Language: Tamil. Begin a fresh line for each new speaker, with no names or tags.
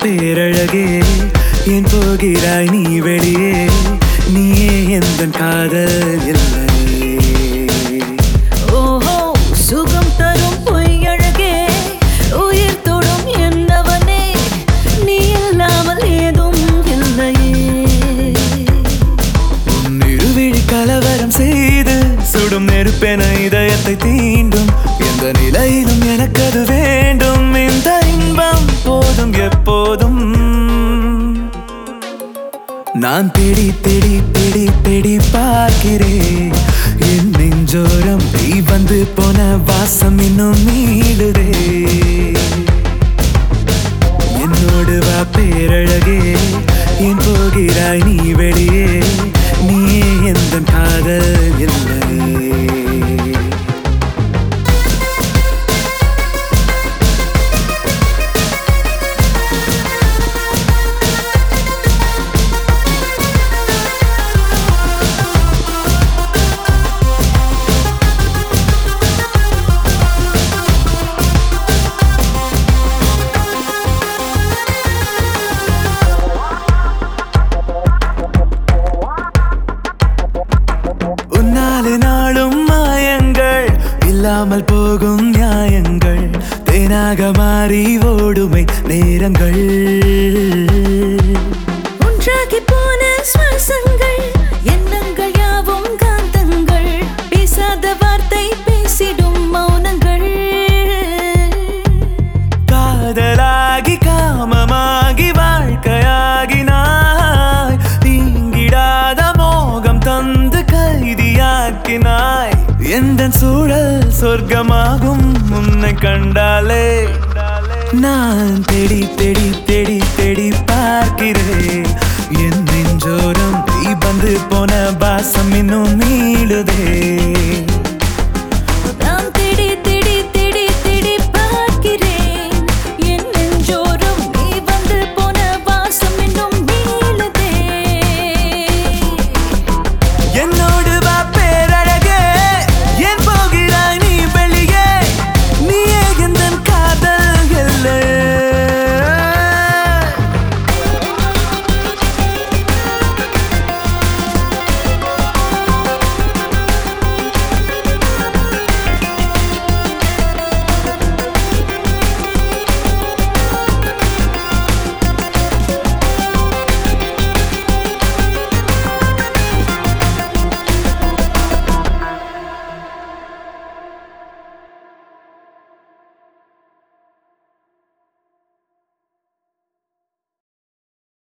பேரழகே ஏன் போகிறாய் நீ வெளியே நீயே எந்தன் காதல் இல்லை
ஓஹோ சுகம் தரும் பொய்யழகே உயிர் தொடும் என்னவனே நீ இல்லாமல் ஏதும் இல்லையே
உன் இருவிழி கலவரம் செய்து சுடும் நெருப்பென இதயத்தை தீண்டும் எந்த நிலையிலும் எனக்கு அது வேண்டும் இந்த இன்பம் போதும் எப்போதும் நான் தேடி தேடி தேடி தேடி பார்க்கிறேன் என் நெஞ்சோரம் நீ வந்து போன வாசம் இன்னும் நீடுதே என்னோடு வா பேரழகே ஏன் போகிறாய் நீ வெளியே நீயே எந்த காதல் இல்லை நாளும் மாயங்கள் இல்லாமல் போகும் நியாயங்கள் தேனாக மாறி ஓடுமை நேரங்கள்
ஒன்றாகி போன சுவாசங்கள் எண்ணங்கள் யாவும் காந்தங்கள் பேசாத வார்த்தை பேசிடும் மௌனங்கள்
காதலாகி காமமாகி வாழ்க்கையாகினாய் தீங்கிடாத மோகம் தந்து கைதியாக்கினாய் எந்தன் சூழல் சொர்க்கமாகும் உன்னை கண்டாலே நான் தேடி தேடி தேடி தேடி பார்க்கிறேன் என் நெஞ்சோரம் நீ வந்து போன வாசம் இன்னும் நீளுதே